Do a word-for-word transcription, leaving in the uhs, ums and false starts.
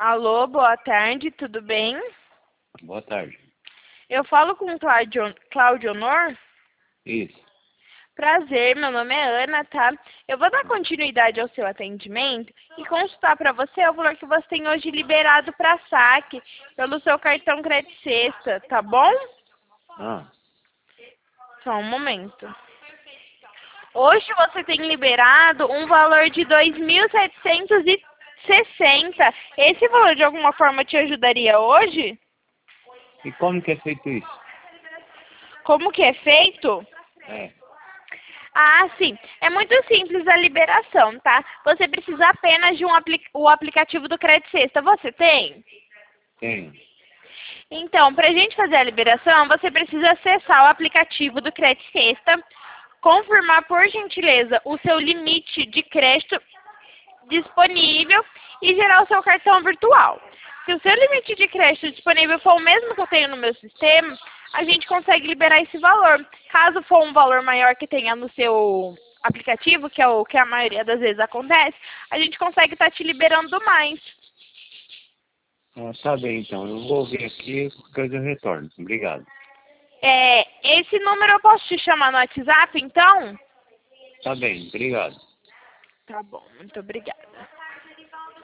Alô, boa tarde, tudo bem? Boa tarde. Eu falo com Claudio, Claudio Honor? Isso. Prazer, meu nome é Ana, tá? Eu vou dar continuidade ao seu atendimento e consultar para você o valor que você tem hoje liberado para saque pelo seu cartão Crédito Sexta, tá bom? Ah, Só um momento. Hoje você tem liberado um valor de dois mil setecentos e sessenta. Esse valor de alguma forma te ajudaria hoje? e como que é feito isso? Como que é feito? É, Ah, sim. É muito simples a liberação, tá? Você precisa apenas de um apli o aplicativo do Crédito Sexta. Você tem? tenho. Então, para a gente fazer a liberação, você precisa acessar o aplicativo do Crédito Sexta, confirmar, por gentileza, o seu limite de crédito disponível e gerar o seu cartão virtual. Se o seu limite de crédito disponível for o mesmo que eu tenho no meu sistema, a gente consegue liberar esse valor. Caso for um valor maior que tenha no seu aplicativo, que é o que a maioria das vezes acontece, a gente consegue estar te liberando mais. Ah, tá bem, então. Eu vou ver aqui, qualquer coisa eu retorno. Obrigado. É, esse número eu posso te chamar no WhatsApp, então? Tá bem, obrigado. Tá bom, muito obrigada.